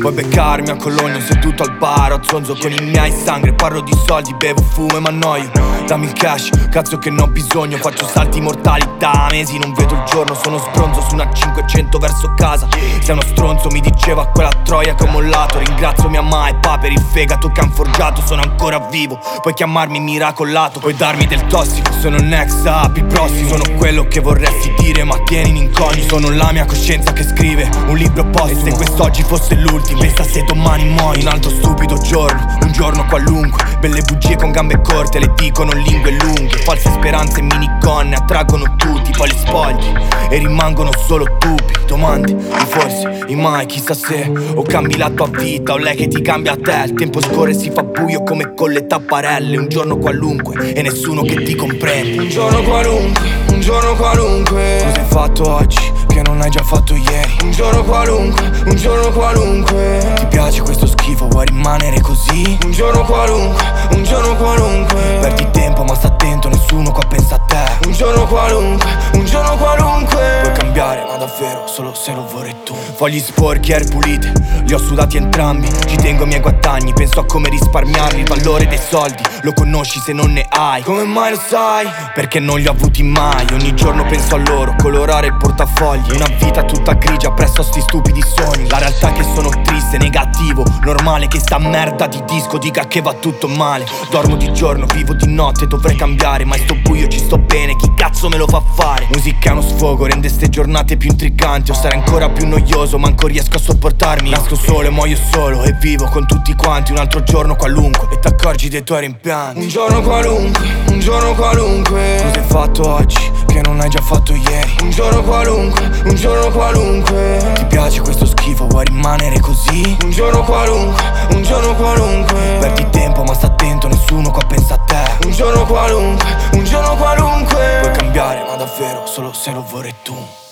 Vuoi beccarmi a Cologno seduto al bar, a zonzo con i miei sangre. Parlo di soldi, bevo, fumo e m'annoio. Dammi il cash, cazzo che ne ho bisogno. Faccio salti mortali da mesi, non vedo il giorno. Sono sbronzo su una 500 verso casa. Sei uno stronzo, mi diceva quella troia che ho mollato. Ringrazio mia mamma e papà per il fegato che han forgiato. Sono ancora vivo, puoi chiamarmi miracolato. Puoi darmi del tossico, sono il next up, il prossimo. Sono quello che vorresti dire ma tieni in incognito. Sono la mia coscienza che scrive un libro postumo. E se quest'oggi fosse l'ultimo, pensa se domani muoio. Un altro stupido giorno, un giorno qualunque. Belle bugie con gambe corte, le dicono lingue lunghe. False speranze e minigonne attraggono tutti. Poi le spogli e rimangono solo tubi. Domande, i forse, i mai, chissà se o cambi la tua vita o lei che ti cambia a te. Il tempo scorre e si fa buio come con le tapparelle. Un giorno qualunque e nessuno che ti comprende. Un giorno qualunque, un giorno qualunque. Cosa hai fatto oggi che non hai già fatto ieri? Un giorno qualunque, un giorno qualunque. Ti piace questo schifo, vuoi rimanere così? Un giorno qualunque, un giorno qualunque. Perdi tempo ma sta attento, nessuno qua pensa a te. Un giorno qualunque, un giorno qualunque. Puoi cambiare ma davvero solo se lo vorrei tu. Fogli sporchi, air pulite, li ho sudati entrambi. Ci tengo ai miei guadagni, penso a come risparmiarli. Il valore dei soldi lo conosci se non ne hai. Come mai lo sai? Perché non li ho avuti mai. Ogni giorno penso a loro, colorare il portafogli. Una vita tutta grigia presso a sti stupidi sogni. La realtà è che sono triste, negativo. Normale che sta merda di disco dica che va tutto male. Dormo di giorno, vivo di notte, dovrei cambiare. Ma in sto buio ci sto bene, chi cazzo me lo fa fare? Musica è uno sfogo, rende ste giornate più intriganti. O sarà ancora più noioso, manco riesco a sopportarmi. Nasco solo e muoio solo e vivo con tutti quanti. Un altro giorno qualunque e t'accorgi dei tuoi rimpianti. Un giorno qualunque, un giorno qualunque. Cosa hai fatto oggi che non hai già fatto ieri? Un giorno qualunque, un giorno qualunque. Ti piace questo schifo, vuoi rimanere così? Un giorno qualunque, un giorno qualunque. Perdi tempo ma sta attento, nessuno qua pensa a te. Un giorno qualunque, un giorno qualunque. Puoi cambiare ma davvero solo se lo vorrei tu.